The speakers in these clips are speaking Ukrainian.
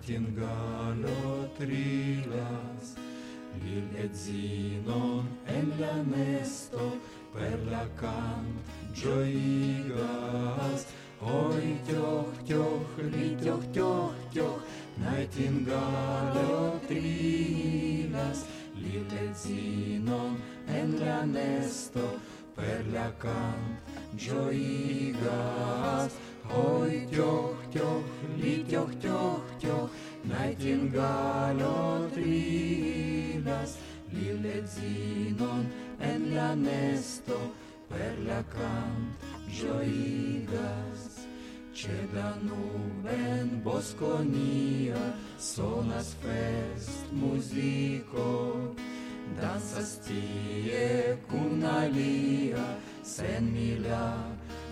Nightingale trilas, lil et zinon en la nesto, per la cant gioigas. Oi, tioch, tioch, li tioch, tioch, tioch, Nightingale trilas, lil et zinon en la nesto, per la cant gioigas. Oi, tioch, tioch, li tioch, tioch, tioch, Nightingale trilas, lil et zinon en la nesto, per la cant gioigas. Ce Danuben Bosconia sonas fest musico, dansas tie cun alia senmila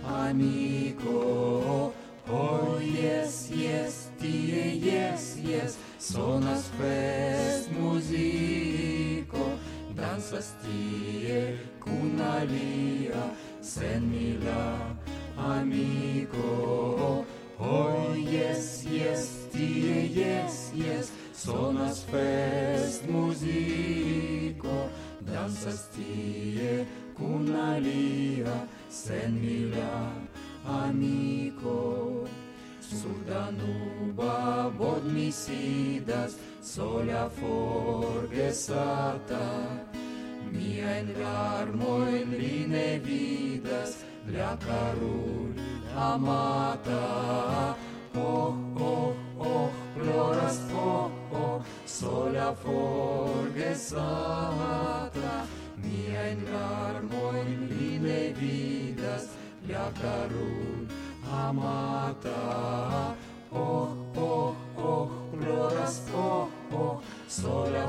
amico. Oh yes, yes, tie yes, yes, sonas fest musico, dansas tie cun alia senmila amico. Oh yes, yes, tie yes, yes, sonas fest musico, dansas tie cun alia senmila amico. Sur Danuba bod mi sidas, sola forgesata, miain larmoin li ne vidas, la carul amata. Oh, oh, oh, ploras, oh, oh, sola forgesata, miain larmoin li ne vidas, la carul amata. Oh, oh, oh, ploras, oh, oh, sola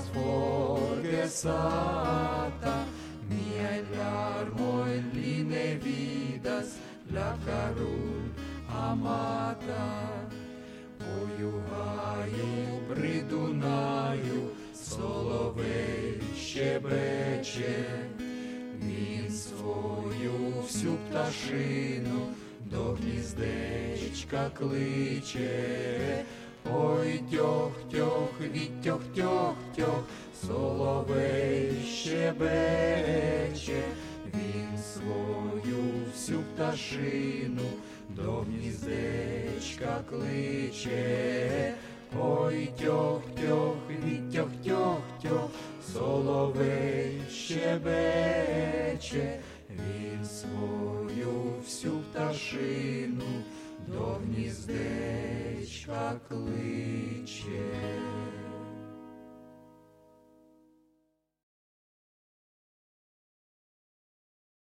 forgesata, miain larmoin li ne vidas, la carul amata. O juhaju pri Dunaju соловей щебече, він свою всю пташину до гніздечка кличе. Ой, тьох, тьох, від тьох, тьох, тьох, соловей щебече, він свою всю пташину до гніздечка кличе. Ой, тьох, тьох, від тьох, тьох, тьох, соловей щебече, він свою всю пташину до гніздечка кличе.